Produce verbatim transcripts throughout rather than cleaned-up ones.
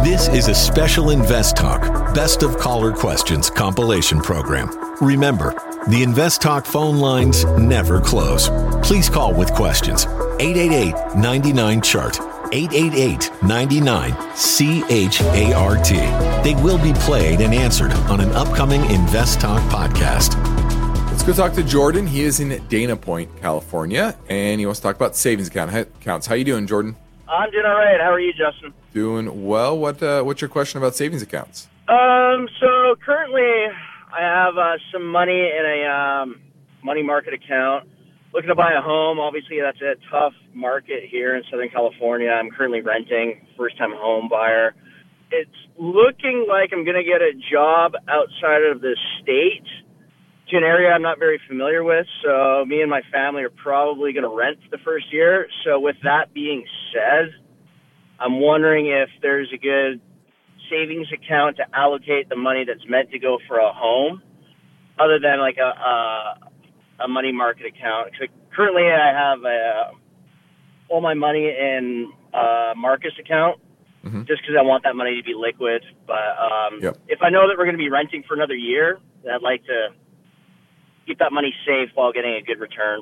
This is a special Invest Talk Best of Caller Questions compilation program. Remember, the Invest Talk phone lines never close. Please call with questions. eight eight eight, nine nine, C H A R T. eight eight eight, nine nine, C H A R T. They will be played and answered on an upcoming Invest Talk podcast. Let's go talk to Jordan. He is in Dana Point, California, and he wants to talk about savings account accounts. How you doing, Jordan? I'm doing all right. How are you, Justin? Doing well. What uh, What's your question about savings accounts? Um, so currently I have uh, some money in a um, money market account. Looking to buy a home. Obviously, that's a tough market here in Southern California. I'm currently renting, first-time home buyer. It's looking like I'm going to get a job outside of the state to an area I'm not very familiar with. So me and my family are probably going to rent the first year. So with that being said, I'm wondering if there's a good savings account to allocate the money that's meant to go for a home, other than like a a, a money market account. Cause currently, I have a, all my money in a Marcus account, mm-hmm. just because I want that money to be liquid. But um, yep. if I know that we're going to be renting for another year, I'd like to keep that money safe while getting a good return.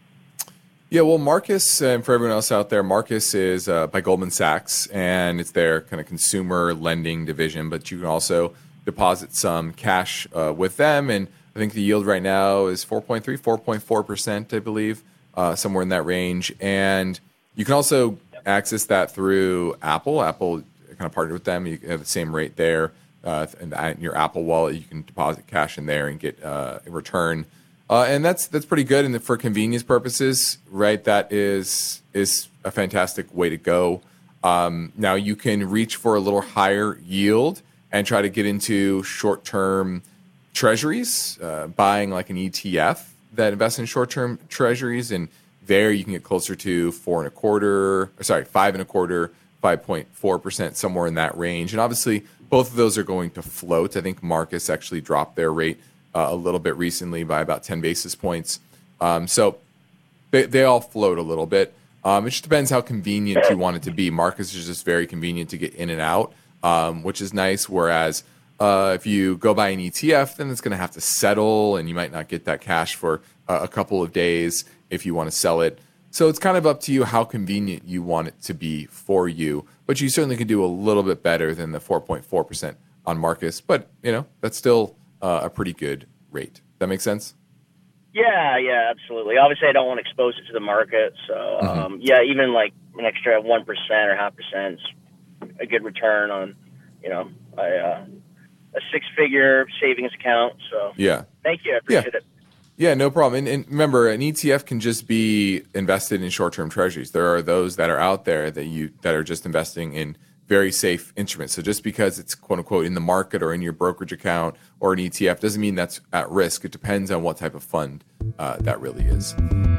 Yeah, well, Marcus, and for everyone else out there, Marcus is uh, by Goldman Sachs, and it's their kind of consumer lending division, but you can also deposit some cash uh, with them, and I think the yield right now is four point three, four point four percent, I believe, uh, somewhere in that range. And you can also access that through Apple. Apple kind of partnered with them. You have the same rate there. Uh, and in your Apple wallet, you can deposit cash in there and get uh, a return. Uh, and that's that's pretty good. And for convenience purposes, right, that is is a fantastic way to go. Um, now, you can reach for a little higher yield and try to get into short-term treasuries, uh, buying like an E T F that invests in short-term treasuries. And there you can get closer to four and a quarter, or sorry, five and a quarter, five point four percent, somewhere in that range. And obviously, both of those are going to float. I think Marcus actually dropped their rate uh, a little bit recently by about ten basis points. Um, so they, they all float a little bit. Um, it just depends how convenient you want it to be. Marcus is just very convenient to get in and out, um, which is nice. Whereas uh, if you go buy an E T F, then it's going to have to settle, and you might not get that cash for uh, a couple of days if you want to sell it. So it's kind of up to you how convenient you want it to be for you. But you certainly can do a little bit better than the four point four percent on Marcus. But, you know, that's still uh, a pretty good rate. That makes sense? Yeah, yeah, absolutely. Obviously, I don't want to expose it to the market. So, mm-hmm. um, yeah, even like an extra one percent or half percent is a good return on, you know, a, uh, a six-figure savings account. So, yeah. Thank you. I appreciate yeah. it. Yeah, no problem. And, and remember, an E T F can just be invested in short-term treasuries. There are those that are out there that you that are just investing in very safe instruments. So just because it's quote unquote in the market or in your brokerage account or an E T F doesn't mean that's at risk. It depends on what type of fund uh, that really is.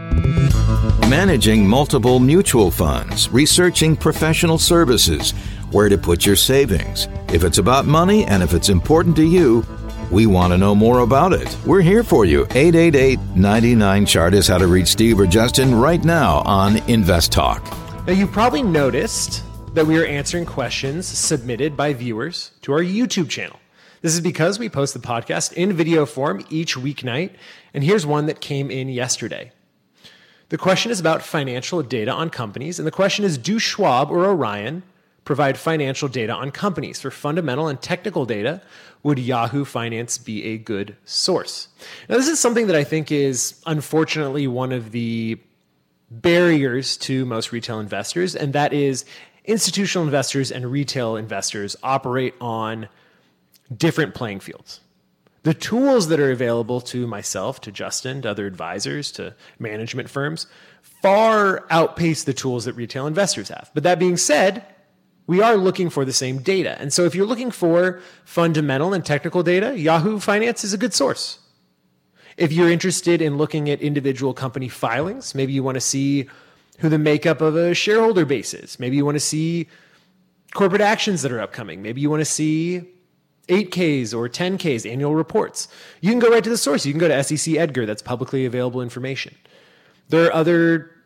Managing multiple mutual funds, researching professional services, where to put your savings. If it's about money and if it's important to you, we want to know more about it. We're here for you. eight eight eight, nine nine, C H A R T is how to reach Steve or Justin right now on Invest Talk. Now, you've probably noticed that we are answering questions submitted by viewers to our YouTube channel. This is because we post the podcast in video form each weeknight, and here's one that came in yesterday. The question is about financial data on companies, and the question is, do Schwab or Orion provide financial data on companies? For fundamental and technical data, would Yahoo Finance be a good source? Now, this is something that I think is unfortunately one of the barriers to most retail investors, and that is institutional investors and retail investors operate on different playing fields. The tools that are available to myself, to Justin, to other advisors, to management firms, far outpace the tools that retail investors have. But that being said, we are looking for the same data. And so if you're looking for fundamental and technical data, Yahoo Finance is a good source. If you're interested in looking at individual company filings, maybe you want to see who the makeup of a shareholder base is. Maybe you want to see corporate actions that are upcoming. Maybe you want to see eight Ks or ten Ks, annual reports. You can go right to the source. You can go to S E C Edgar. That's publicly available information. There are other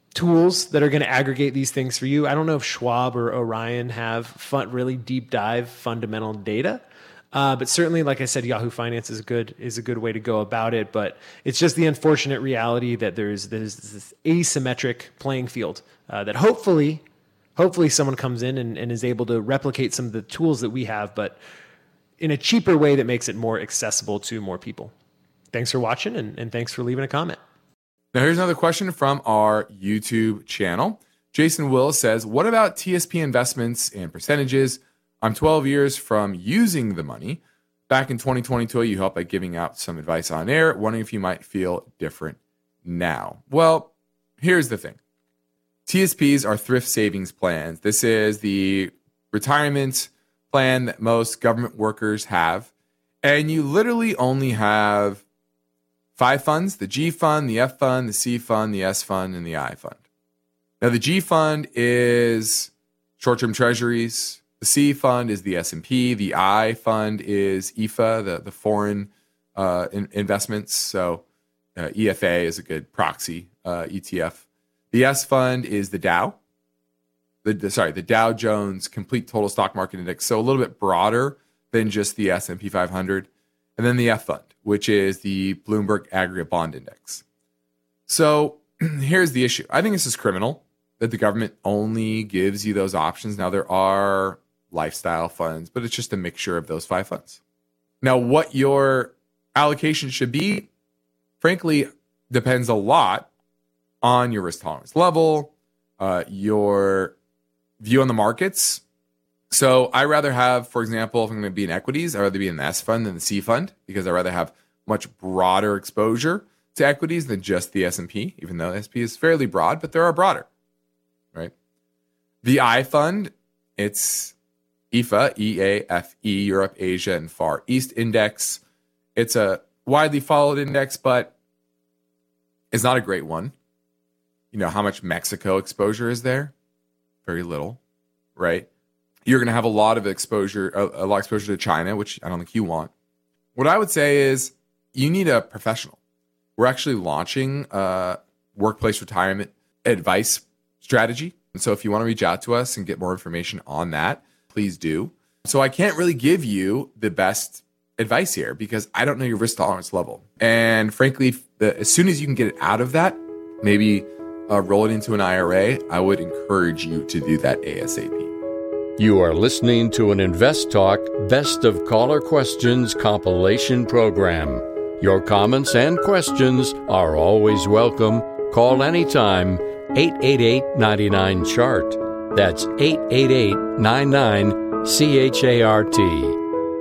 tools that are going to aggregate these things for you. I don't know if Schwab or Orion have fun, really deep dive fundamental data. Uh, but certainly, like I said, Yahoo Finance is a good is a good way to go about it. But it's just the unfortunate reality that there's there's this asymmetric playing field uh, that hopefully hopefully someone comes in and, and is able to replicate some of the tools that we have, but in a cheaper way that makes it more accessible to more people. Thanks for watching, and, and thanks for leaving a comment. Now here's another question from our YouTube channel. Jason Will says, "What about T S P investments and percentages? I'm twelve years from using the money. Back in twenty twenty-two, you helped by giving out some advice on air. Wondering if you might feel different now." Well, here's the thing. T S Ps are thrift savings plans. This is the retirement plan that most government workers have. And you literally only have five funds: the G fund, the F fund, the C fund, the S fund, and the I fund. Now, the G fund is short-term treasuries. The C fund is the S and P. The I fund is I F A, the, the foreign uh, in, investments. So uh, E F A is a good proxy uh, E T F. The S fund is the Dow. The, the sorry, the Dow Jones Complete Total Stock Market Index. So a little bit broader than just the S and P five hundred. And then the F fund, which is the Bloomberg Aggregate Bond Index. So here's the issue. I think this is criminal that the government only gives you those options. Now, there are lifestyle funds, but it's just a mixture of those five funds. Now, what your allocation should be, frankly, depends a lot on your risk tolerance level, uh, your view on the markets. So I rather have, for example, if I'm going to be in equities, I'd rather be in the S fund than the C fund, because I'd rather have much broader exposure to equities than just the S and P, even though the S and P is fairly broad, but there are broader, right? The I fund, it's I F A, E A F E, Europe, Asia, and Far East Index. It's a widely followed index, but it's not a great one. You know, how much Mexico exposure is there? Very little, right? You're going to have a lot of exposure, a, a lot of exposure to China, which I don't think you want. What I would say is you need a professional. We're actually launching a workplace retirement advice strategy. And so if you want to reach out to us and get more information on that, please do. So I can't really give you the best advice here because I don't know your risk tolerance level. And frankly, the, as soon as you can get it out of that, maybe uh, roll it into an I R A, I would encourage you to do that ASAP. You are listening to an Invest Talk Best of Caller Questions compilation program. Your comments and questions are always welcome. Call anytime, eight eight eight, nine nine, C H A R T. That's eight eight eight, nine nine, C H A R T.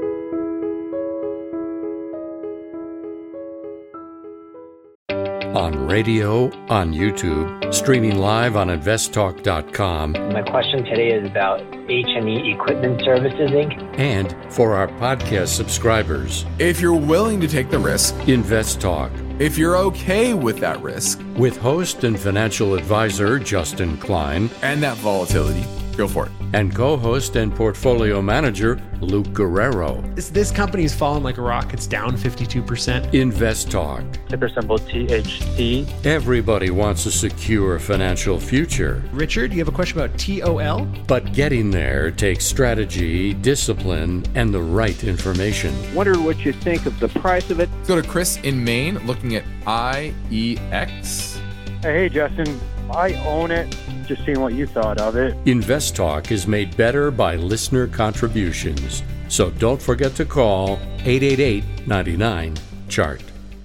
On radio, on YouTube, streaming live on invest talk dot com. My question today is about H and E Equipment Services, Incorporated. And for our podcast subscribers, if you're willing to take the risk, Invest Talk. If you're okay with that risk, with host and financial advisor Justin Klein, and that volatility, go for it. And co-host and portfolio manager Luke Guerrero. This, this company's fallen like a rock. It's down fifty-two percent. Invest Talk. Ticker symbol T H C. Everybody wants a secure financial future. Richard, you have a question about T O L? But getting there takes strategy, discipline, and the right information. Wonder what you think of the price of it. Let's go to Chris in Maine looking at I E X. Hey, Justin, I own it. Just seeing what you thought of it. Invest Talk is made better by listener contributions. So don't forget to call eight eight eight, nine nine, C H A R T.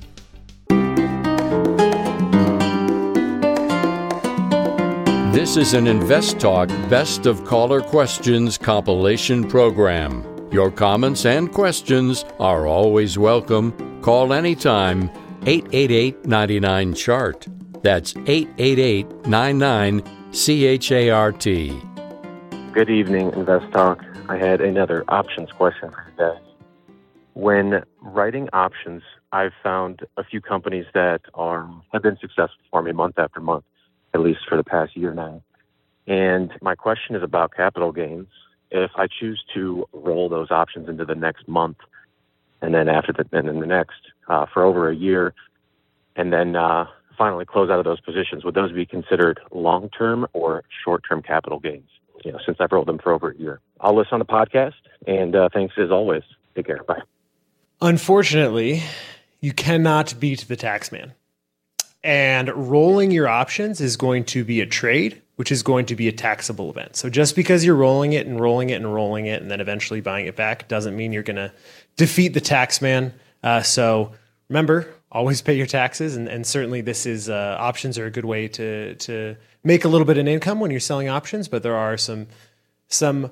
This is an Invest Talk Best of Caller Questions compilation program. Your comments and questions are always welcome. Call anytime, eight eight eight, nine nine, C H A R T. That's eight eight eight, nine nine, C H A R T. Good evening, Invest Talk. I had another options question for you guys. When writing options, I've found a few companies that are have been successful for me month after month, at least for the past year now. And my question is about capital gains. If I choose to roll those options into the next month, and then after the, and then the next, uh, for over a year, and then uh, finally close out of those positions, would those be considered long-term or short-term capital gains? You know, since I've rolled them for over a year. I'll listen on the podcast, and uh, thanks as always. Take care. Bye. Unfortunately, you cannot beat the tax man. And rolling your options is going to be a trade, which is going to be a taxable event. So just because you're rolling it and rolling it and rolling it and then eventually buying it back doesn't mean you're going to defeat the tax man. Uh, so remember, always pay your taxes. And, and certainly this is uh, options are a good way to to make a little bit of income when you're selling options. But there are some some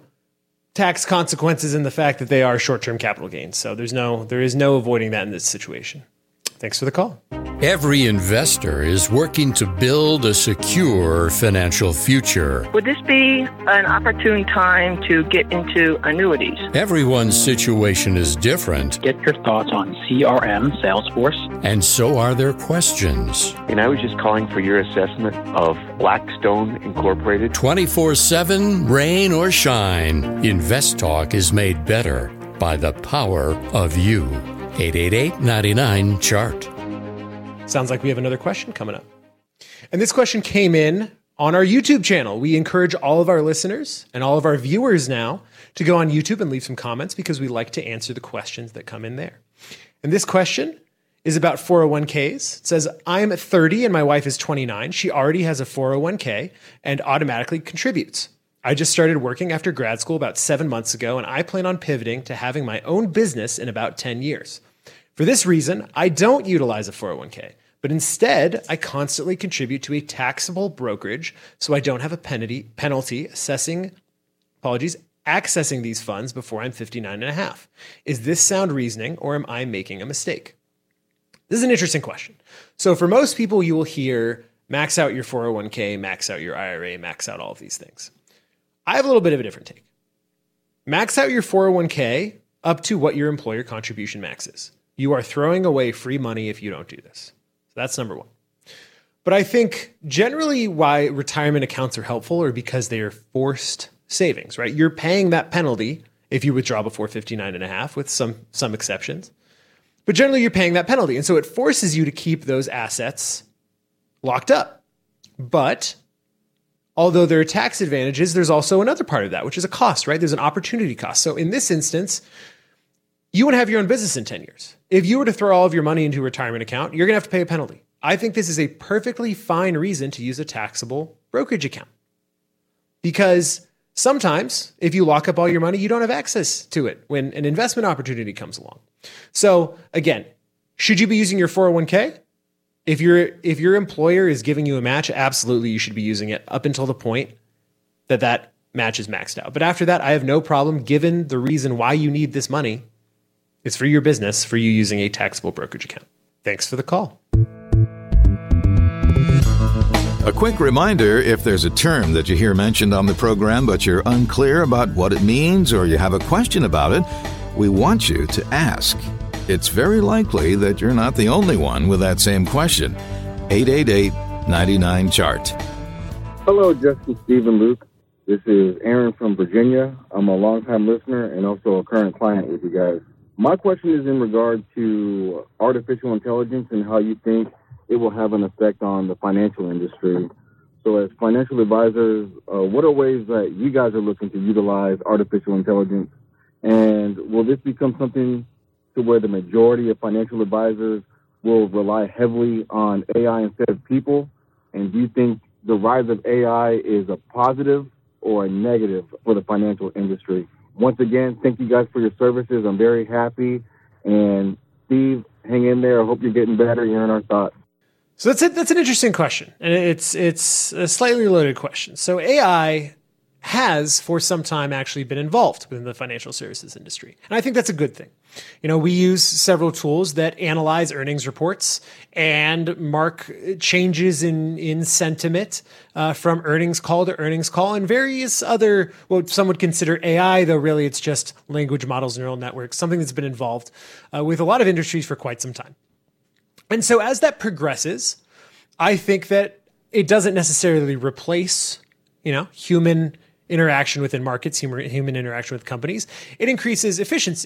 tax consequences in the fact that they are short-term capital gains. So there's no there is no avoiding that in this situation. Thanks for the call. Every investor is working to build a secure financial future. Would this be an opportune time to get into annuities? Everyone's situation is different. Get your thoughts on C R M, Salesforce. And so are their questions. And I was just calling for your assessment of Blackstone Incorporated. twenty-four seven, rain or shine, InvestTalk is made better by the power of you. eight eight eight, nine nine, C H A R T. Sounds like we have another question coming up. And this question came in on our YouTube channel. We encourage all of our listeners and all of our viewers now to go on YouTube and leave some comments because we like to answer the questions that come in there. And this question is about four oh one k's. It says, I'm thirty and my wife is twenty-nine. She already has a four oh one k and automatically contributes. I just started working after grad school about seven months ago, and I plan on pivoting to having my own business in about ten years. For this reason, I don't utilize a four oh one k, but instead, I constantly contribute to a taxable brokerage so I don't have a penalty, penalty assessing, apologies, accessing these funds before I'm fifty-nine and a half. Is this sound reasoning, or am I making a mistake? This is an interesting question. So for most people, you will hear max out your four oh one k, max out your I R A, max out all of these things. I have a little bit of a different take. Max out your four oh one k up to what your employer contribution max is. You are throwing away free money if you don't do this. So that's number one. But I think generally why retirement accounts are helpful are because they are forced savings, right? You're paying that penalty if you withdraw before fifty-nine and a half with some, some exceptions. But generally you're paying that penalty. And so it forces you to keep those assets locked up. But although there are tax advantages, there's also another part of that, which is a cost, right? There's an opportunity cost. So in this instance, you want to have your own business in ten years. If you were to throw all of your money into a retirement account, you're going to have to pay a penalty. I think this is a perfectly fine reason to use a taxable brokerage account. Because sometimes if you lock up all your money, you don't have access to it when an investment opportunity comes along. So again, should you be using your four oh one k? If your if your employer is giving you a match, absolutely you should be using it up until the point that that match is maxed out. But after that, I have no problem, given the reason why you need this money. It's for your business, for you using a taxable brokerage account. Thanks for the call. A quick reminder, if there's a term that you hear mentioned on the program but you're unclear about what it means or you have a question about it, we want you to ask. It's very likely that you're not the only one with that same question. eight eight eight, nine nine, C H A R T. Hello, Justin, Steve, and Luke. This is Aaron from Virginia. I'm a longtime listener and also a current client with you guys. My question is in regard to artificial intelligence and how you think it will have an effect on the financial industry. So as financial advisors, uh, what are ways that you guys are looking to utilize artificial intelligence? And will this become something to where the majority of financial advisors will rely heavily on A I instead of people? And do you think the rise of A I is a positive or a negative for the financial industry? Once again, thank you guys for your services. I'm very happy. And Steve, hang in there. I hope you're getting better. You're in our thoughts. So that's it. That's an interesting question. And it's it's a slightly loaded question. So A I has for some time actually been involved within the financial services industry. And I think that's a good thing. You know, we use several tools that analyze earnings reports and mark changes in, in sentiment uh, from earnings call to earnings call and various other, what some would consider A I, though really it's just language models, neural networks, something that's been involved uh, with a lot of industries for quite some time. And so as that progresses, I think that it doesn't necessarily replace, you know, human interaction within markets, human, human interaction with companies. It increases efficiency.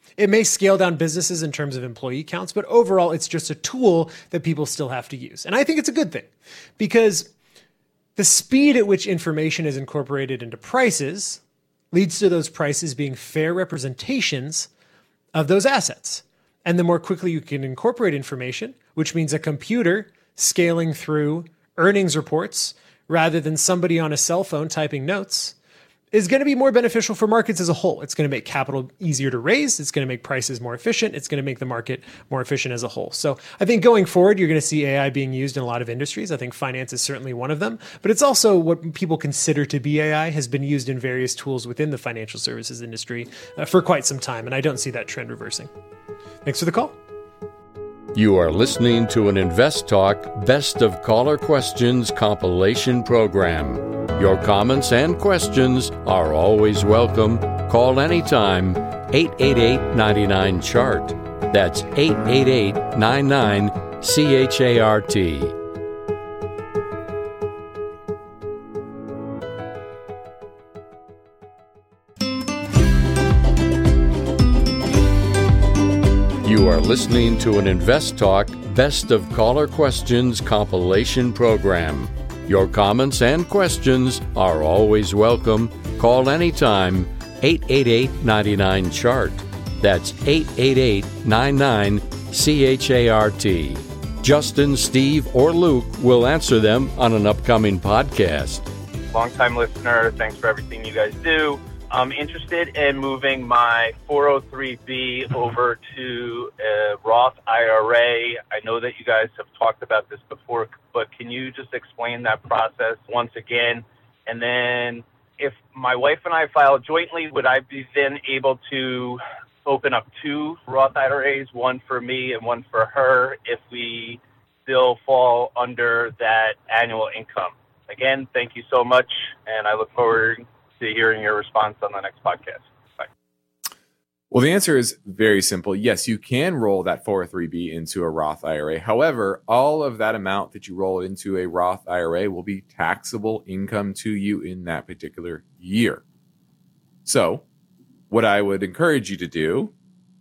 It may scale down businesses in terms of employee counts, but overall, it's just a tool that people still have to use. And I think it's a good thing because the speed at which information is incorporated into prices leads to those prices being fair representations of those assets. And the more quickly you can incorporate information, which means a computer scaling through earnings reports rather than somebody on a cell phone typing notes, is going to be more beneficial for markets as a whole. It's going to make capital easier to raise. It's going to make prices more efficient. It's going to make the market more efficient as a whole. So I think going forward, you're going to see A I being used in a lot of industries. I think finance is certainly one of them, but it's also what people consider to be A I has been used in various tools within the financial services industry uh, for quite some time. And I don't see that trend reversing. Thanks for the call. You are listening to an Invest Talk Best of Caller Questions compilation program. Your comments and questions are always welcome. Call anytime, eight eight eight, nine nine, C H A R T. That's eight eight eight, nine nine, C H A R T. You are listening to an Invest Talk Best of Caller Questions compilation program. Your comments and questions are always welcome. Call anytime, eight eight eight, nine nine, C H A R T. That's eight eight eight, nine nine, C H A R T. Justin, Steve, or Luke will answer them on an upcoming podcast. Long-time listener, thanks for everything you guys do. I'm interested in moving my four oh three B over to a Roth I R A. I know that you guys have talked about this before, but can you just explain that process once again? And then if my wife and I file jointly, would I be then able to open up two Roth I R As, one for me and one for her, if we still fall under that annual income? Again, thank you so much, and I look forward to hearing your response on the next podcast. Bye. Well, the answer is very simple. Yes, you can roll that four oh three B into a Roth I R A. However, all of that amount that you roll into a Roth I R A will be taxable income to you in that particular year. So what I would encourage you to do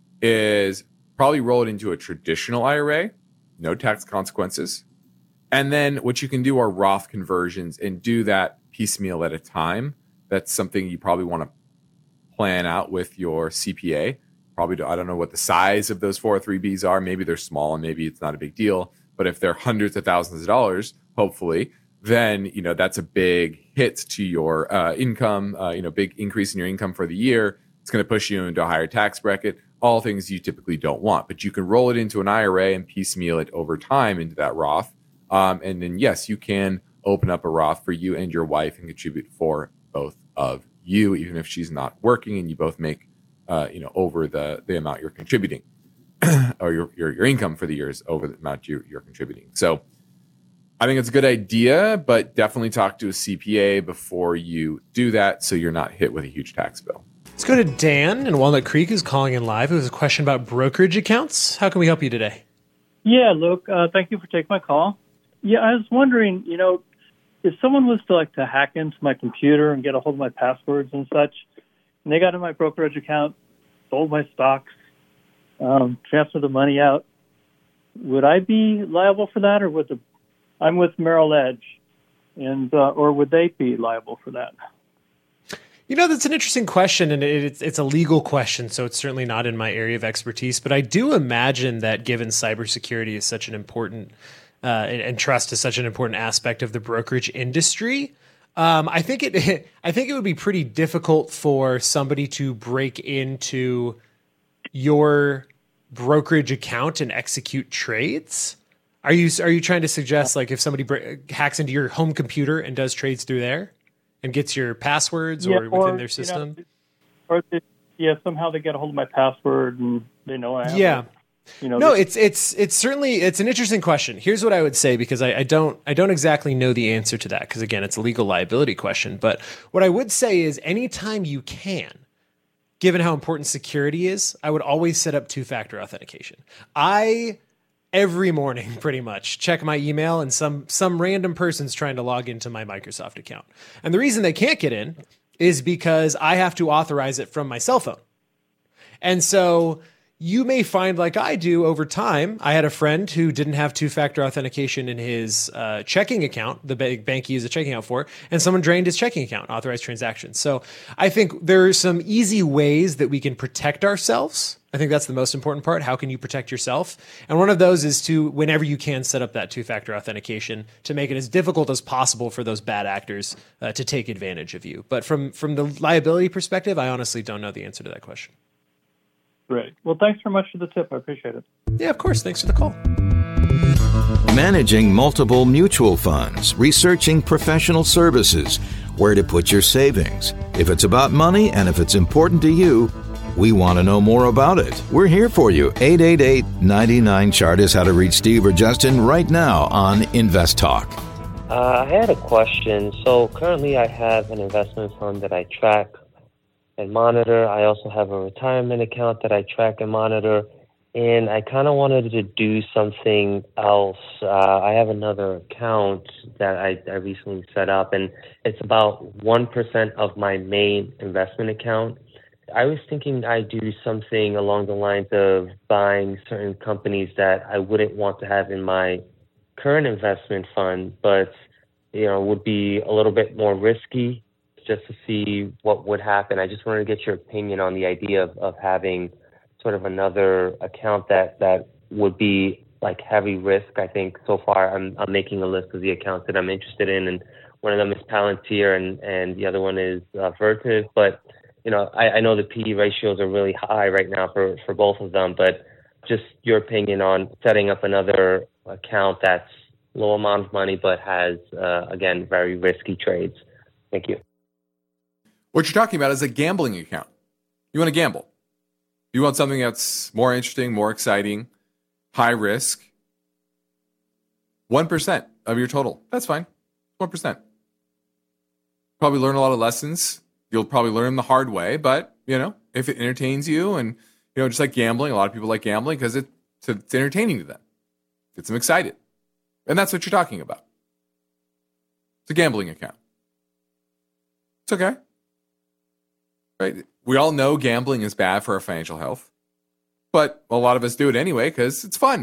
is probably roll it into a traditional I R A, no tax consequences. And then what you can do are Roth conversions and do that piecemeal at a time. That's something you probably want to plan out with your C P A. Probably, do, I don't know what the size of those four oh three Bs are. Maybe they're small and maybe it's not a big deal. But if they're hundreds of thousands of dollars, hopefully, then you know that's a big hit to your uh, income. Uh, you know, big increase in your income for the year. It's going to push you into a higher tax bracket. All things you typically don't want. But you can roll it into an I R A and piecemeal it over time into that Roth. Um, and then yes, you can open up a Roth for you and your wife and contribute for both of you, even if she's not working and you both make, uh, you know, over the, the amount you're contributing or your, your, your income for the year is over the amount you, you're contributing. So I think it's a good idea, but definitely talk to a C P A before you do that so you're not hit with a huge tax bill. Let's go to Dan in Walnut Creek, who's calling in live. Who has a question about brokerage accounts. How can we help you today? Yeah, Luke, uh, thank you for taking my call. Yeah, I was wondering, you know, if someone was to like to hack into my computer and get a hold of my passwords and such, and they got in my brokerage account, sold my stocks, um, transferred the money out, would I be liable for that, or would the I'm with Merrill Edge, and uh, or would they be liable for that? You know, that's an interesting question, and it's it's a legal question, so it's certainly not in my area of expertise. But I do imagine that given cybersecurity is such an important uh, and, and trust is such an important aspect of the brokerage industry, um, I think it I think it would be pretty difficult for somebody to break into your brokerage account and execute trades. Are you are you trying to suggest like if somebody br- hacks into your home computer and does trades through there? And gets your passwords yeah, or within or, their system? You know, or they, yeah, somehow they get a hold of my password and they know I have yeah. it. You know, no, they, it's it's it's certainly it's an interesting question. Here's what I would say, because I, I don't I don't exactly know the answer to that, because again, it's a legal liability question. But what I would say is anytime you can, given how important security is, I would always set up two-factor authentication. I every morning, pretty much, check my email and some some random person's trying to log into my Microsoft account. And the reason they can't get in is because I have to authorize it from my cell phone. And so you may find, like I do over time, I had a friend who didn't have two-factor authentication in his uh, checking account, the bank he used a checking account for, and someone drained his checking account, authorized transactions. So I think there are some easy ways that we can protect ourselves. I think that's the most important part. How can you protect yourself? And one of those is to, whenever you can, set up that two-factor authentication to make it as difficult as possible for those bad actors uh, to take advantage of you. But from, from the liability perspective, I honestly don't know the answer to that question. Great. Well, thanks very much for the tip. I appreciate it. Yeah, of course. Thanks for the call. Managing multiple mutual funds, researching professional services, where to put your savings. If it's about money and if it's important to you, we want to know more about it. We're here for you. eight eight eight, nine nine, chart is how to reach Steve or Justin right now on Invest Talk. Uh, I had a question. So currently I have an investment fund that I track and monitor. I also have a retirement account that I track and monitor. And I kind of wanted to do something else. Uh, I have another account that I, I recently set up, and it's about one percent of my main investment account. I was thinking I'd do something along the lines of buying certain companies that I wouldn't want to have in my current investment fund, but, you know, would be a little bit more risky, just to see what would happen. I just wanted to get your opinion on the idea of, of having sort of another account that, that would be like heavy risk. I think so far I'm I'm making a list of the accounts that I'm interested in, and one of them is Palantir and, and the other one is uh, Vertiv. But, you know, I, I know the P E ratios are really high right now for, for both of them, but just your opinion on setting up another account that's low amount of money but has, uh, again, very risky trades. Thank you. What you're talking about is a gambling account. You want to gamble. You want something that's more interesting, more exciting, high risk. one percent of your total. That's fine. one percent. Probably learn a lot of lessons. You'll probably learn them the hard way, but, you know, if it entertains you and, you know, just like gambling, a lot of people like gambling because it, it's entertaining to them. Gets them excited. And that's what you're talking about. It's a gambling account. It's okay. Right? We all know gambling is bad for our financial health, but a lot of us do it anyway because it's fun.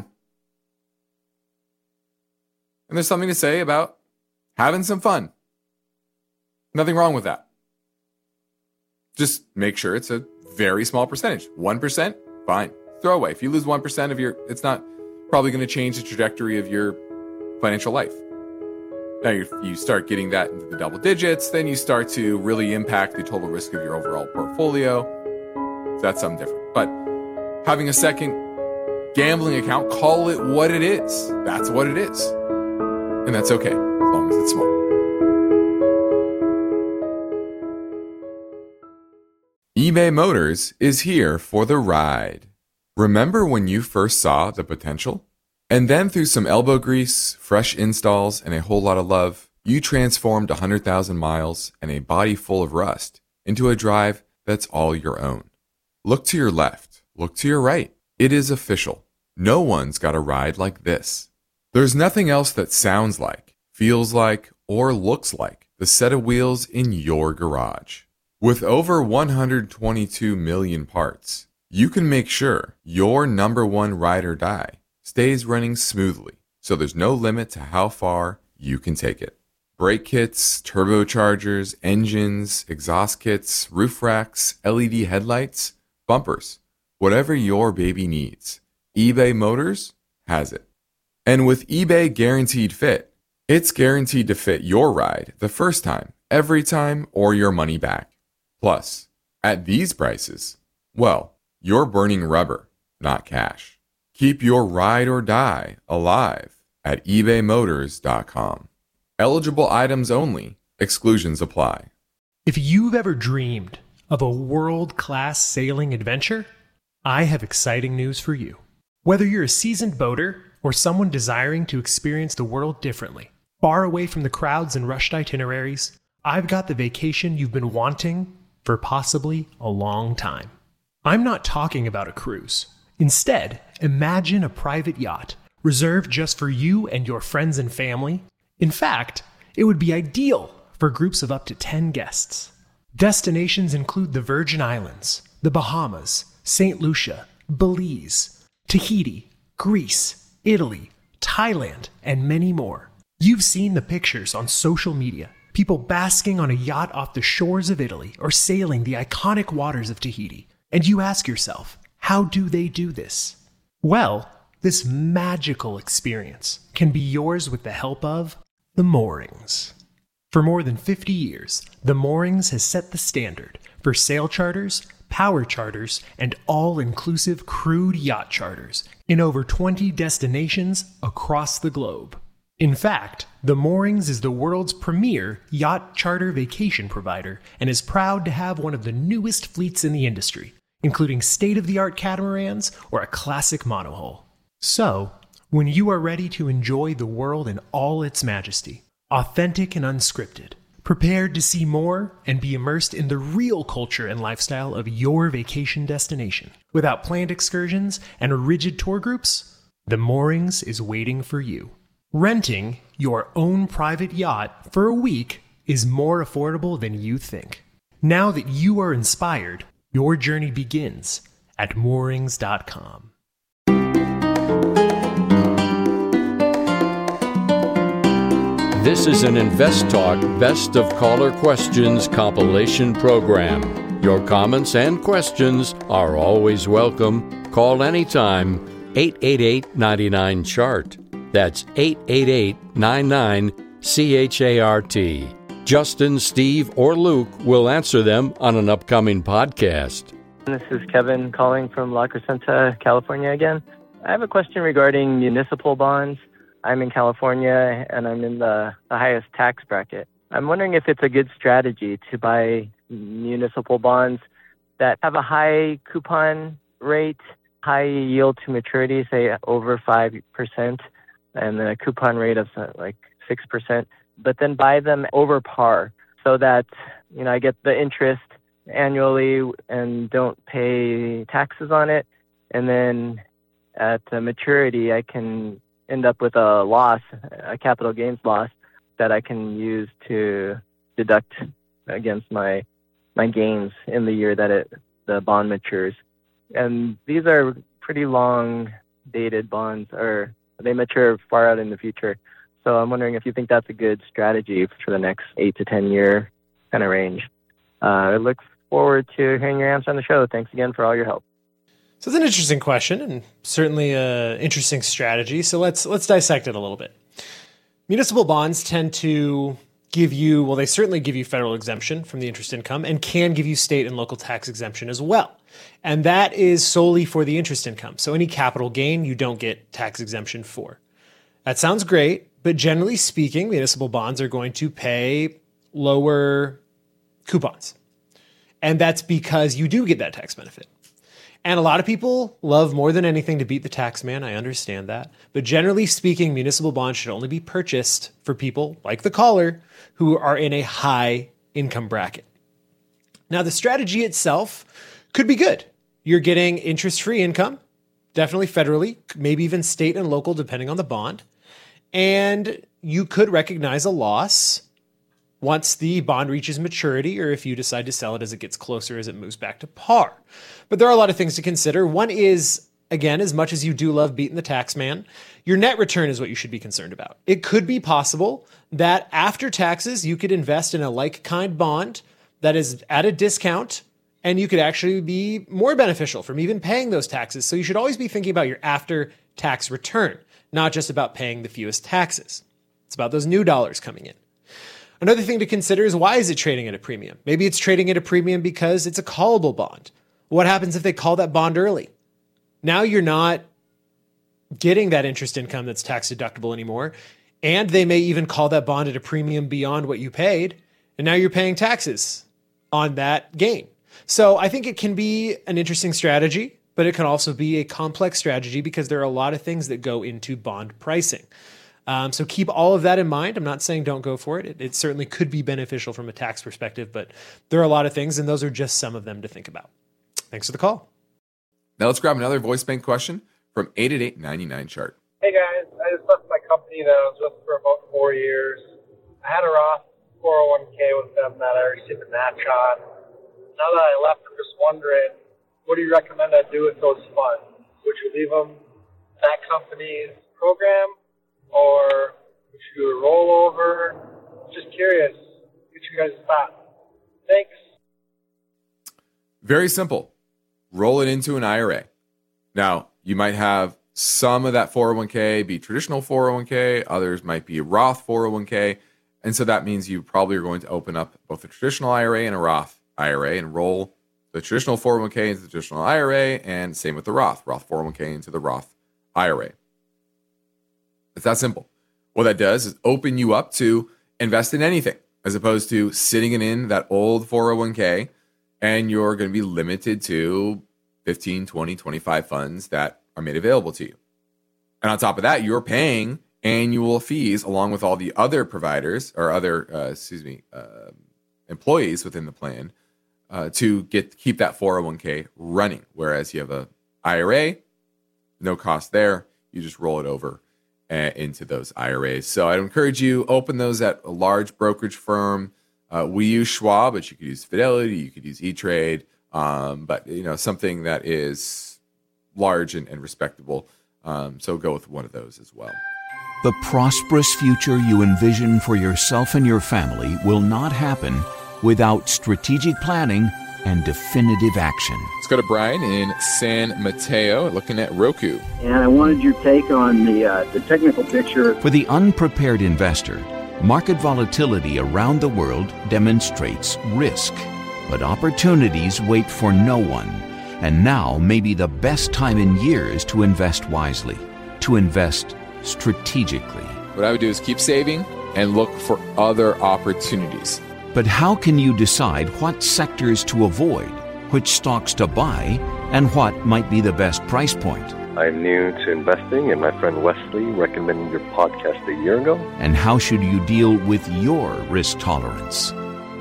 And there's something to say about having some fun. Nothing wrong with that. Just make sure it's a very small percentage. one percent, fine. Throw away. If you lose one percent of your, it's not probably going to change the trajectory of your financial life. Now, if you start getting that into the double digits, then you start to really impact the total risk of your overall portfolio. So that's something different. But having a second gambling account, call it what it is. That's what it is. And that's okay, as long as it's small. eBay Motors is here for the ride. Remember when you first saw the potential? And then through some elbow grease, fresh installs, and a whole lot of love, you transformed one hundred thousand miles and a body full of rust into a drive that's all your own. Look to your left. Look to your right. It is official. No one's got a ride like this. There's nothing else that sounds like, feels like, or looks like the set of wheels in your garage. With over one hundred twenty-two million parts, you can make sure your number one ride or die stays running smoothly, so there's no limit to how far you can take it. Brake kits, turbochargers, engines, exhaust kits, roof racks, L E D headlights, bumpers, whatever your baby needs, eBay Motors has it. And with eBay Guaranteed Fit, it's guaranteed to fit your ride the first time, every time, or your money back. Plus, at these prices, well, you're burning rubber, not cash. Keep your ride or die alive at ebay motors dot com. Eligible items only. Exclusions apply. If you've ever dreamed of a world-class sailing adventure, I have exciting news for you. Whether you're a seasoned boater or someone desiring to experience the world differently, far away from the crowds and rushed itineraries, I've got the vacation you've been wanting for possibly a long time. I'm not talking about a cruise. Instead, imagine a private yacht reserved just for you and your friends and family. In fact, it would be ideal for groups of up to ten guests. Destinations include the Virgin Islands, the Bahamas, Saint Lucia, Belize, Tahiti, Greece, Italy, Thailand, and many more. You've seen the pictures on social media. People basking on a yacht off the shores of Italy or sailing the iconic waters of Tahiti. And you ask yourself, how do they do this? Well, this magical experience can be yours with the help of The Moorings. For more than fifty years, The Moorings has set the standard for sail charters, power charters, and all-inclusive crewed yacht charters in over twenty destinations across the globe. In fact, The Moorings is the world's premier yacht charter vacation provider and is proud to have one of the newest fleets in the industry, including state-of-the-art catamarans or a classic monohull. So, when you are ready to enjoy the world in all its majesty, authentic and unscripted, prepared to see more and be immersed in the real culture and lifestyle of your vacation destination, without planned excursions and rigid tour groups, The Moorings is waiting for you. Renting your own private yacht for a week is more affordable than you think. Now that you are inspired, your journey begins at moorings dot com. This is an Invest Talk Best of Caller Questions compilation program. Your comments and questions are always welcome. Call anytime, eight eight eight, nine nine, C H A R T. That's eight eight eight, nine nine, C H A R T. Justin, Steve, or Luke will answer them on an upcoming podcast. This is Kevin calling from La Crescenta, California again. I have a question regarding municipal bonds. I'm in California, and I'm in the, the highest tax bracket. I'm wondering if it's a good strategy to buy municipal bonds that have a high coupon rate, high yield to maturity, say over five percent, and a coupon rate of like six percent, but then buy them over par so that, you know, I get the interest annually and don't pay taxes on it. And then at uh, maturity, I can end up with a loss, a capital gains loss that I can use to deduct against my my gains in the year that it the bond matures. And these are pretty long dated bonds, or they mature far out in the future. So I'm wondering if you think that's a good strategy for the next eight to ten year kind of range. Uh, I look forward to hearing your answer on the show. Thanks again for all your help. So it's an interesting question and certainly an interesting strategy. So let's let's dissect it a little bit. Municipal bonds tend to give you, well, they certainly give you federal exemption from the interest income and can give you state and local tax exemption as well. And that is solely for the interest income. So any capital gain you don't get tax exemption for. That sounds great, but generally speaking, municipal bonds are going to pay lower coupons. And that's because you do get that tax benefit. And a lot of people love more than anything to beat the tax man. I understand that. But generally speaking, municipal bonds should only be purchased for people like the caller who are in a high income bracket. Now, the strategy itself could be good. You're getting interest-free income, definitely federally, maybe even state and local, depending on the bond. And you could recognize a loss once the bond reaches maturity, or if you decide to sell it as it gets closer, as it moves back to par. But there are a lot of things to consider. One is, again, as much as you do love beating the tax man, your net return is what you should be concerned about. It could be possible that after taxes, you could invest in a like-kind bond that is at a discount, and you could actually be more beneficial from even paying those taxes. So you should always be thinking about your after-tax return, not just about paying the fewest taxes. It's about those new dollars coming in. Another thing to consider is, why is it trading at a premium? Maybe it's trading at a premium because it's a callable bond. What happens if they call that bond early? Now you're not getting that interest income that's tax deductible anymore, and they may even call that bond at a premium beyond what you paid, and now you're paying taxes on that gain. So I think it can be an interesting strategy, but it can also be a complex strategy because there are a lot of things that go into bond pricing. Um, so keep all of that in mind. I'm not saying don't go for it. it. It certainly could be beneficial from a tax perspective, but there are a lot of things, and those are just some of them to think about. Thanks for the call. Now let's grab another voice bank question from eight eight eight, nine nine, C H A R T. Hey guys, I just left my company that I was with for about four years. I had a Roth four oh one k with them that I received a match on. Now that I left, I'm just wondering what do you recommend I do with those funds? Would you leave them that company's program, or would you do a rollover? Just curious. Get you guys' thoughts. Thanks. Very simple. Roll it into an I R A. Now, you might have some of that four oh one k be traditional four oh one k. Others might be a Roth four oh one k. And so that means you probably are going to open up both a traditional I R A and a Roth I R A and roll the traditional four oh one k into the traditional I R A, and same with the Roth, Roth four oh one k into the Roth I R A. It's that simple. What that does is open you up to invest in anything, as opposed to sitting it in that old four oh one k, and you're going to be limited to fifteen, twenty, twenty-five funds that are made available to you. And on top of that, you're paying annual fees along with all the other providers or other, uh, excuse me, uh, employees within the plan uh, to get keep that four oh one k running. Whereas you have a I R A, no cost there. You just roll it over uh, into those I R As. So I'd encourage you, open those at a large brokerage firm. Uh, we use Schwab, but you could use Fidelity, you could use E-Trade, um, but you know, something that is large and, and respectable. Um, so go with one of those as well. The prosperous future you envision for yourself and your family will not happen without strategic planning and definitive action. Let's go to Brian in San Mateo, looking at Roku. And I wanted your take on the uh, the technical picture. For the unprepared investor, market volatility around the world demonstrates risk, but opportunities wait for no one. And now may be the best time in years to invest wisely, to invest strategically. What I would do is keep saving and look for other opportunities. But how can you decide what sectors to avoid, which stocks to buy, and what might be the best price point? I'm new to investing, and my friend Wesley recommended your podcast a year ago. And how should you deal with your risk tolerance?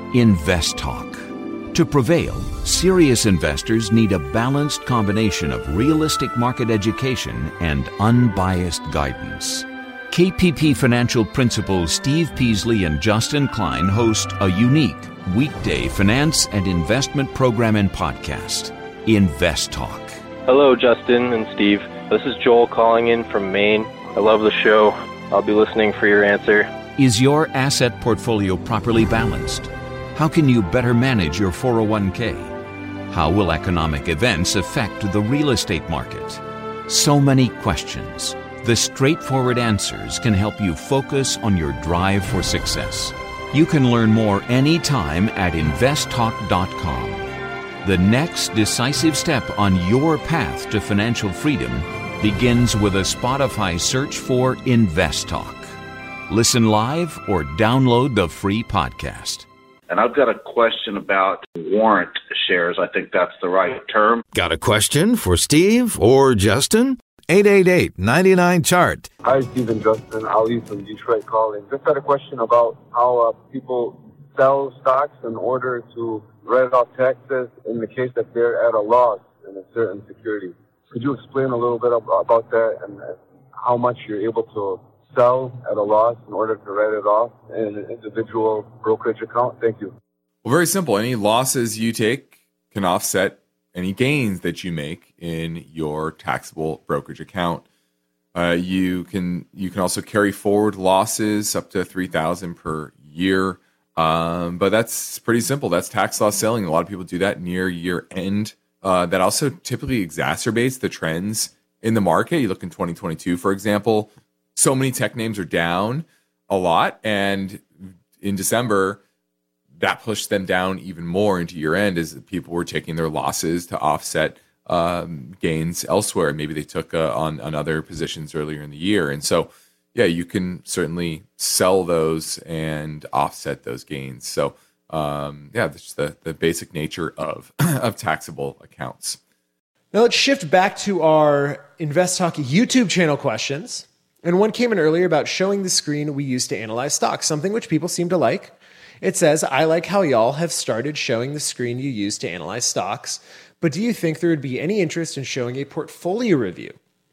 Invest Talk. To prevail, serious investors need a balanced combination of realistic market education and unbiased guidance. K P P Financial Principals Steve Peasley and Justin Klein host a unique weekday finance and investment program and podcast, Invest Talk. Hello, Justin and Steve. This is Joel calling in from Maine. I love the show. I'll be listening for your answer. Is your asset portfolio properly balanced? How can you better manage your four oh one k? How will economic events affect the real estate market? So many questions. The straightforward answers can help you focus on your drive for success. You can learn more anytime at invest talk dot com. The next decisive step on your path to financial freedom begins with a Spotify search for Invest Talk. Listen live or download the free podcast. And I've got a question about warrant shares. I think that's the right term. Got a question for Steve or Justin? eight eight eight, nine nine, C H A R T. Hi, Steve and Justin. Ali from Detroit calling. Just had a question about how uh, people sell stocks in order to write off taxes in the case that they're at a loss in a certain security. Could you explain a little bit about that and how much you're able to sell at a loss in order to write it off in an individual brokerage account? Thank you. Well, very simple. Any losses you take can offset any gains that you make in your taxable brokerage account. Uh, you can you can also carry forward losses up to three thousand dollars per year. Um, but that's pretty simple. That's tax loss selling. A lot of people do that near year end. Uh, that also typically exacerbates the trends in the market. You look in twenty twenty-two, for example, so many tech names are down a lot. And in December, that pushed them down even more into year end as people were taking their losses to offset um, gains elsewhere. Maybe they took uh, on, on other positions earlier in the year. And so, yeah, you can certainly sell those and offset those gains. So, um, yeah, that's the, the basic nature of, of taxable accounts. Now let's shift back to our Invest Talk YouTube channel questions. And one came in earlier about showing the screen we use to analyze stocks, something which people seem to like. It says, I like how y'all have started showing the screen you use to analyze stocks, but do you think there would be any interest in showing a portfolio review?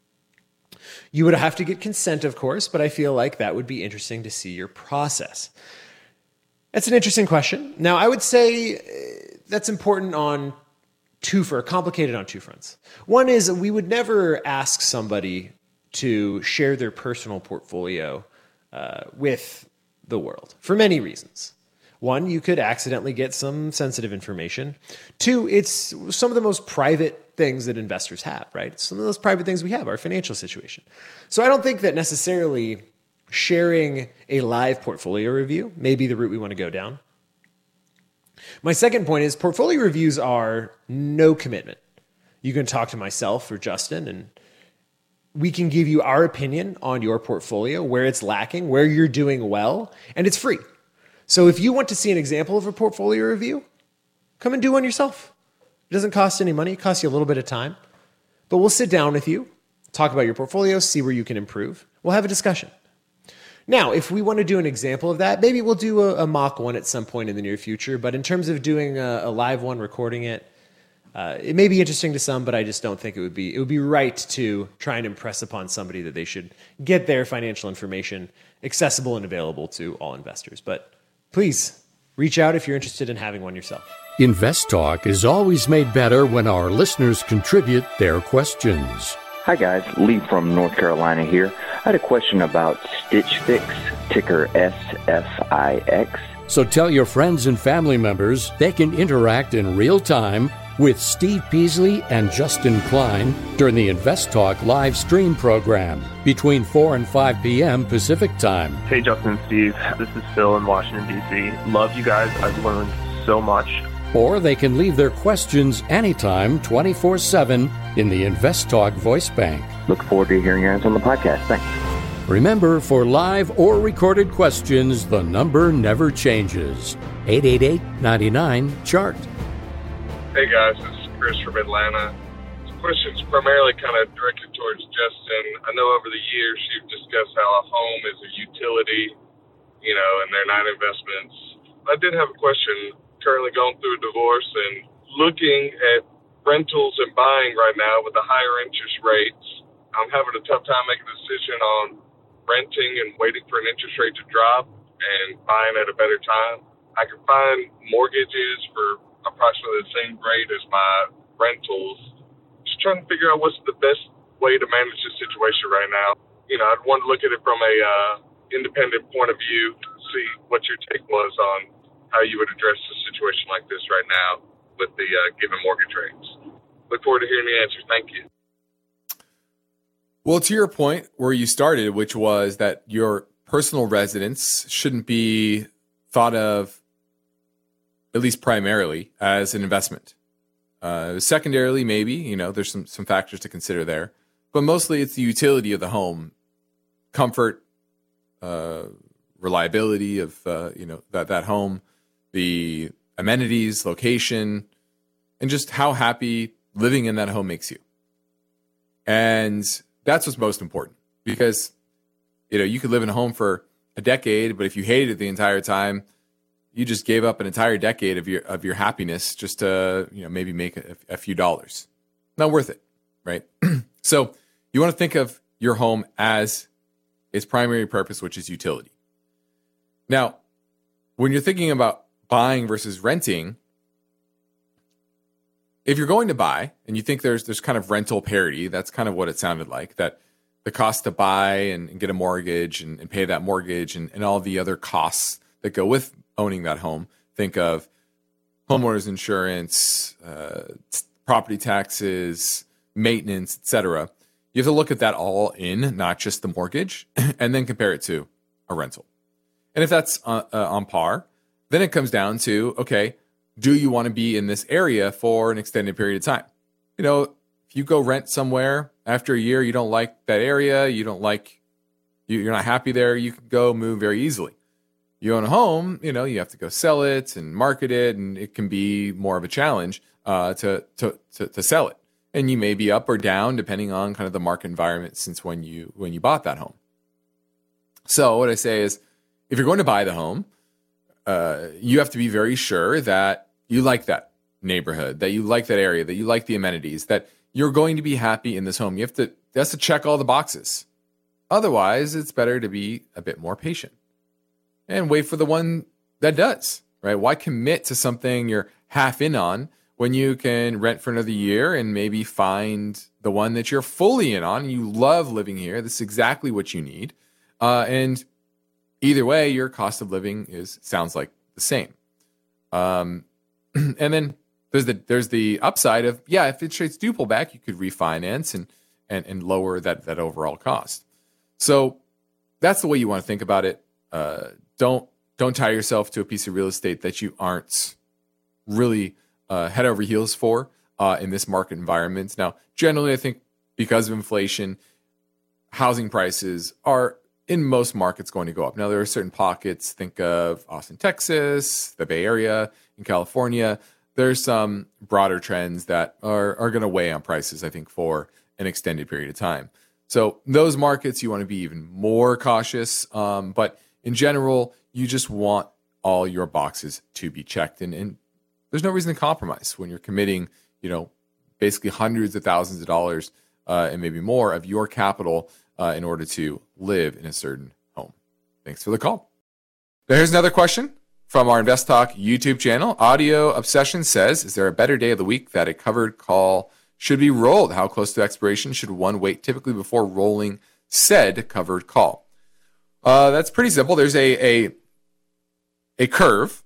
You would have to get consent, of course, but I feel like that would be interesting to see your process. That's an interesting question. Now, I would say that's important on two for complicated on two fronts. One is we would never ask somebody to share their personal portfolio uh, with the world for many reasons. One, you could accidentally get some sensitive information. Two, it's some of the most private things that investors have, right? Some of those private things we have, our financial situation. So I don't think that necessarily sharing a live portfolio review may be the route we want to go down. My second point is portfolio reviews are no commitment. You can talk to myself or Justin, and we can give you our opinion on your portfolio, where it's lacking, where you're doing well, and it's free. So if you want to see an example of a portfolio review, come and do one yourself. It doesn't cost any money. It costs you a little bit of time. But we'll sit down with you, talk about your portfolio, see where you can improve. We'll have a discussion. Now, if we want to do an example of that, maybe we'll do a, a mock one at some point in the near future. But in terms of doing a, a live one, recording it, uh, it may be interesting to some, but I just don't think it would be it would be right to try and impress upon somebody that they should get their financial information accessible and available to all investors. But please reach out if you're interested in having one yourself. Invest Talk is always made better when our listeners contribute their questions. Hi guys, Lee from North Carolina here. I had a question about Stitch Fix, ticker S F I X. So tell your friends and family members they can interact in real time with Steve Peasley and Justin Klein during the Invest Talk live stream program between four and five p.m. Pacific time. Hey Justin and Steve, this is Phil in Washington, D C. Love you guys. I've learned so much. Or they can leave their questions anytime, twenty-four seven, in the Invest Talk voice bank. Look forward to hearing yours on the podcast. Thanks. Remember, for live or recorded questions, the number never changes. eight eight eight, nine nine, C H A R T. Hey guys, this is Chris from Atlanta. This question's primarily kind of directed towards Justin. I know over the years you've discussed how a home is a utility, you know, and they're not investments. I did have a question. Currently going through a divorce and looking at rentals and buying right now with the higher interest rates. I'm having a tough time making a decision on renting and waiting for an interest rate to drop and buying at a better time. I can find mortgages for approximately the same rate as my rentals. Just trying to figure out what's the best way to manage this situation right now. You know, I'd want to look at it from a uh, independent point of view, see what your take was on how you would address a situation like this right now with the uh, given mortgage rates. Look forward to hearing the answers. Thank you. Well, to your point where you started, which was that your personal residence shouldn't be thought of, at least primarily, as an investment. Uh, secondarily, maybe, you know, there's some, some factors to consider there. But mostly it's the utility of the home, comfort, uh, reliability of, uh, you know, that, that home, the amenities, location, and just how happy living in that home makes you. And that's what's most important, because, you know, you could live in a home for a decade, but if you hated it the entire time, you just gave up an entire decade of your of your happiness just to, you know, maybe make a, a few dollars. Not worth it, right? So you want to think of your home as its primary purpose, which is utility. Now, when you're thinking about buying versus renting, if you're going to buy and you think there's there's kind of rental parity, that's kind of what it sounded like, that the cost to buy and, and get a mortgage and, and pay that mortgage and, and all the other costs that go with owning that home. Think of homeowners insurance, uh, property taxes, maintenance, et cetera. You have to look at that all in, not just the mortgage, and then compare it to a rental. And if that's uh, uh, on par, then it comes down to, okay, do you want to be in this area for an extended period of time? You know, if you go rent somewhere after a year, you don't like that area, you don't like, you're not happy there, you can go move very easily. You own a home, you know, you have to go sell it and market it, and it can be more of a challenge uh, to, to to to sell it. And you may be up or down depending on kind of the market environment since when you when you bought that home. So what I say is, if you're going to buy the home, uh, you have to be very sure that you like that neighborhood, that you like that area, that you like the amenities, that you're going to be happy in this home. You have to, that's to check all the boxes. Otherwise, it's better to be a bit more patient and wait for the one that does, right? Why commit to something you're half in on when you can rent for another year and maybe find the one that you're fully in on. You love living here. This is exactly what you need. Uh, and either way, your cost of living is sounds like the same. Um, and then there's the there's the upside of, yeah, if interest rates do pull back, you could refinance and and and lower that that overall cost. So that's the way you want to think about it. Uh, don't don't tie yourself to a piece of real estate that you aren't really uh, head over heels for uh, in this market environment. Now, generally, I think because of inflation, housing prices are in most markets going to go up. Now, there are certain pockets. Think of Austin, Texas, the Bay Area, in California. There's some broader trends that are are going to weigh on prices, I think, for an extended period of time. So those markets, you want to be even more cautious. Um, but in general, you just want all your boxes to be checked. And, and there's no reason to compromise when you're committing, you know, basically hundreds of thousands of dollars uh, and maybe more of your capital uh, in order to live in a certain home. Thanks for the call. Now, here's another question from our Invest Talk YouTube channel. Audio Obsession says, is there a better day of the week that a covered call should be rolled? How close to expiration should one wait typically before rolling said covered call? Uh, that's pretty simple. There's a a, a curve,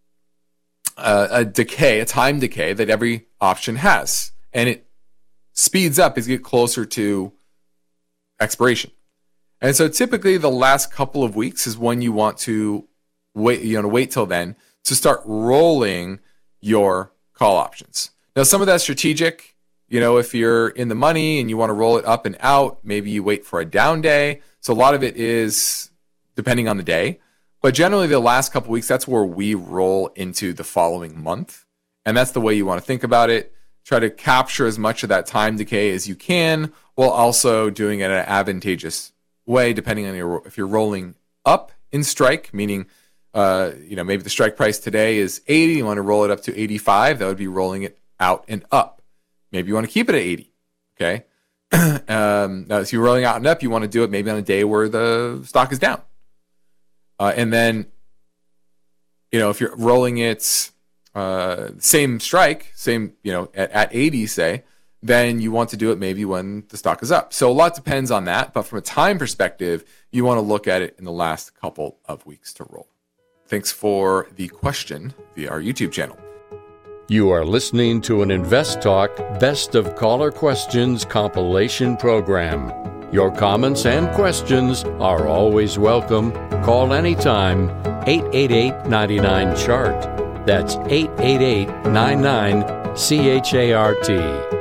uh, a decay, a time decay that every option has. And it speeds up as you get closer to expiration. And so typically the last couple of weeks is when you want to wait, you know, to wait till then to start rolling your call options. Now, some of that's strategic. You know, if you're in the money and you want to roll it up and out, maybe you wait for a down day. So a lot of it is depending on the day. But generally, the last couple of weeks, that's where we roll into the following month. And that's the way you want to think about it. Try to capture as much of that time decay as you can, while also doing it in an advantageous way, depending on your, if you're rolling up in strike, meaning, uh, you know, maybe the strike price today is eighty, you want to roll it up to eighty-five, that would be rolling it out and up. Maybe you want to keep it at eighty, okay? um, now, if you're rolling out and up, you want to do it maybe on a day where the stock is down. Uh, and then, you know, if you're rolling it uh, same strike, same, you know, at, at eighty, say, then you want to do it maybe when the stock is up. So a lot depends on that. But from a time perspective, you want to look at it in the last couple of weeks to roll. Thanks for the question via our YouTube channel. You are listening to an Invest Talk Best of Caller Questions compilation program. Your comments and questions are always welcome. Call anytime, eight eight eight, nine nine, C H A R T. That's eight eight eight, nine nine, C H A R T.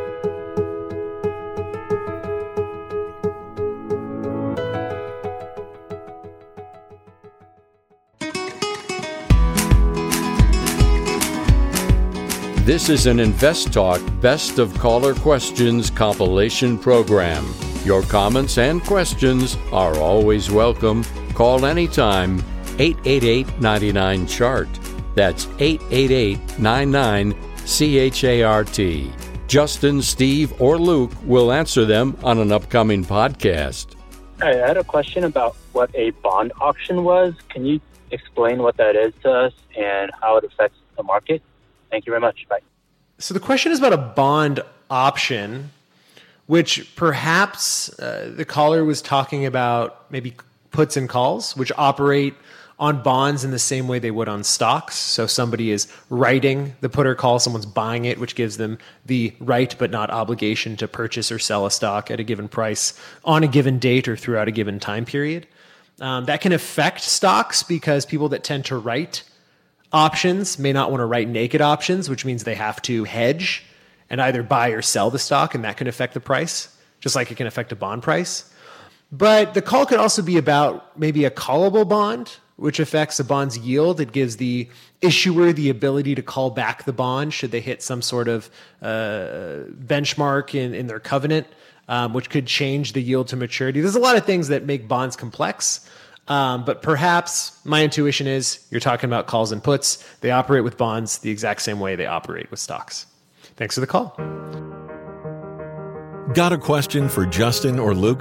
This is an Invest Talk Best of Caller Questions compilation program. Your comments and questions are always welcome. Call anytime, eight eight eight, nine nine, C H A R T. That's eight eight eight, nine nine, C H A R T. Justin, Steve, or Luke will answer them on an upcoming podcast. Hi, I had a question about what a bond auction was. Can you explain what that is to us and how it affects the market? Thank you very much. Bye. So the question is about a bond option, which perhaps uh, the caller was talking about maybe puts and calls, which operate on bonds in the same way they would on stocks. So somebody is writing the put or call, someone's buying it, which gives them the right but not obligation to purchase or sell a stock at a given price on a given date or throughout a given time period. Um, that can affect stocks because people that tend to write options may not want to write naked options, which means they have to hedge and either buy or sell the stock, and that can affect the price, just like it can affect a bond price. But the call could also be about maybe a callable bond, which affects a bond's yield. It gives the issuer the ability to call back the bond should they hit some sort of uh, benchmark in, in their covenant, um, which could change the yield to maturity. There's a lot of things that make bonds complex. Um, but perhaps my intuition is you're talking about calls and puts. They operate with bonds the exact same way they operate with stocks. Thanks for the call. Got a question for Justin or Luke?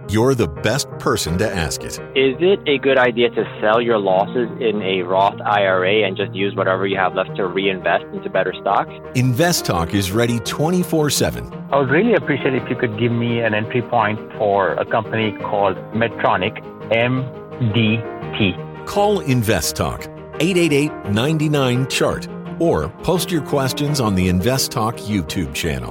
You're the best person to ask it. Is it a good idea to sell your losses in a Roth I R A and just use whatever you have left to reinvest into better stocks? InvestTalk is ready twenty-four seven. I would really appreciate if you could give me an entry point for a company called Medtronic, M D T. Call InvestTalk, eight eight eight, nine nine, C H A R T, or post your questions on the InvestTalk YouTube channel.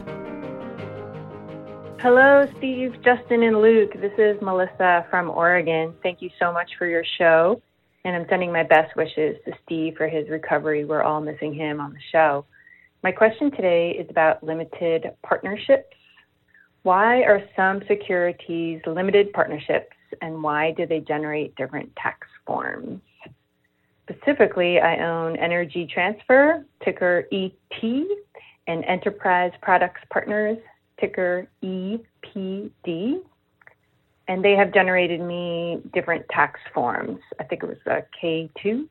Hello, Steve, Justin, and Luke. This is Melissa from Oregon. Thank you so much for your show, and I'm sending my best wishes to Steve for his recovery. We're all missing him on the show. My question today is about limited partnerships. Why are some securities limited partnerships, and why do they generate different tax forms? Specifically, I own Energy Transfer, ticker E T, and Enterprise Products Partners, ticker E P D, and they have generated me different tax forms. I think it was a K two.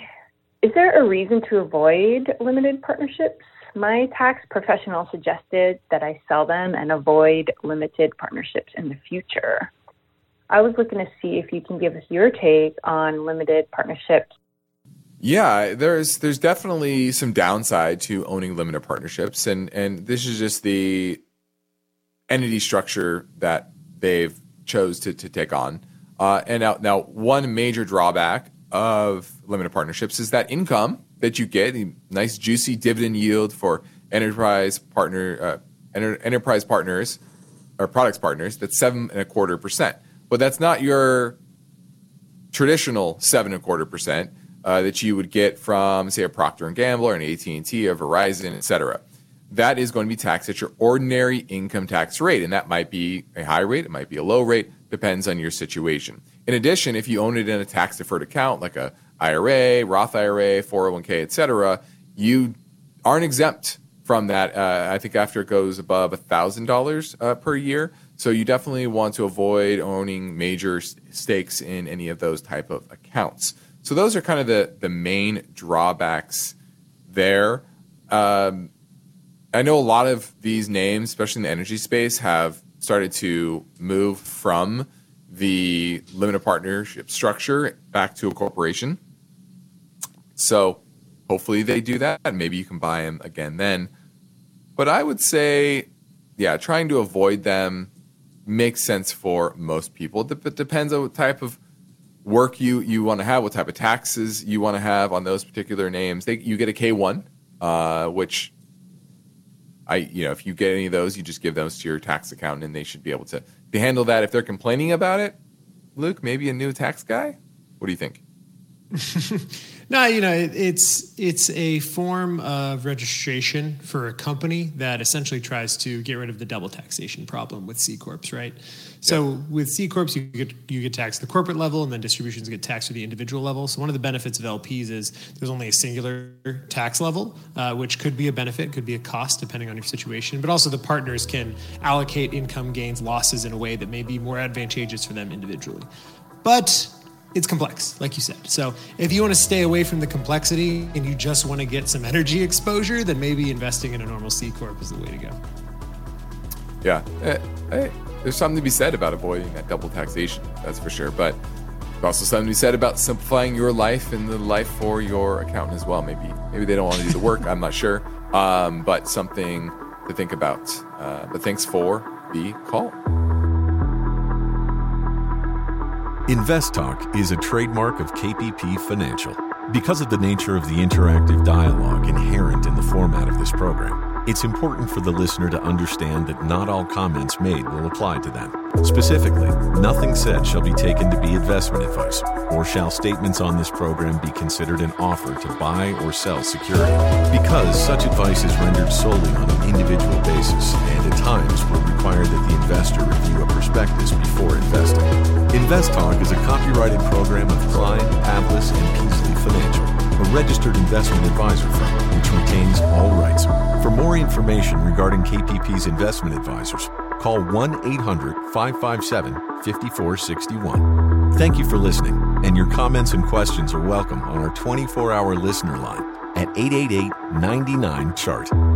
Is there a reason to avoid limited partnerships? My tax professional suggested that I sell them and avoid limited partnerships in the future. I was looking to see if you can give us your take on limited partnerships. Yeah, there's there's definitely some downside to owning limited partnerships, and and this is just the entity structure that they've chose to, to take on. Uh, and now, now, one major drawback of limited partnerships is that income that you get, the nice juicy dividend yield for enterprise partner, uh, enter, enterprise partners or products partners. That's seven and a quarter percent. But that's not your traditional seven and a quarter percent uh, that you would get from, say, a Procter and Gamble or an A T and T, a Verizon, et cetera. That is going to be taxed at your ordinary income tax rate. And that might be a high rate, it might be a low rate, depends on your situation. In addition, if you own it in a tax-deferred account like a I R A, Roth I R A, four oh one k, et cetera, you aren't exempt from that, uh, I think after it goes above one thousand dollars uh, per year. So you definitely want to avoid owning major stakes in any of those type of accounts. So those are kind of the, the main drawbacks there. Um, I know a lot of these names, especially in the energy space, have started to move from the limited partnership structure back to a corporation. So hopefully they do that, and maybe you can buy them again then. But I would say, yeah, trying to avoid them makes sense for most people. It depends on what type of work you, you want to have, what type of taxes you want to have on those particular names. They, you get a K one, uh, which... I, you know, if you get any of those, you just give those to your tax accountant, and they should be able to, to handle that. If they're complaining about it, Luke, maybe a new tax guy? What do you think? No, you know, it, it's it's a form of registration for a company that essentially tries to get rid of the double taxation problem with C corps, right? So yeah. With C corps, you get you get taxed at the corporate level, and then distributions get taxed at the individual level. So one of the benefits of L Ps is there's only a singular tax level, uh, which could be a benefit, could be a cost depending on your situation. But also the partners can allocate income gains, losses in a way that may be more advantageous for them individually. But it's complex, like you said. So if you want to stay away from the complexity and you just want to get some energy exposure, then maybe investing in a normal C corp is the way to go. Yeah, hey, there's something to be said about avoiding that double taxation, that's for sure. But there's also something to be said about simplifying your life and the life for your accountant as well. Maybe maybe they don't want to do the work, I'm not sure, um, but something to think about. Uh, but thanks for the call. InvestTalk is a trademark of K P P Financial. Because of the nature of the interactive dialogue inherent in the format of this program, it's important for the listener to understand that not all comments made will apply to them. Specifically, nothing said shall be taken to be investment advice, or shall statements on this program be considered an offer to buy or sell security, because such advice is rendered solely on an individual basis and at times will require that the investor review a prospectus before investing. InvestTalk is a copyrighted program of Klein, Pavlis, and Peasley Financial, a registered investment advisor firm which retains all rights. For more information regarding K P P's investment advisors, call one eight hundred, five five seven, five four six one. Thank you for listening, and your comments and questions are welcome on our twenty-four hour listener line at eight eight eight, nine nine, C H A R T.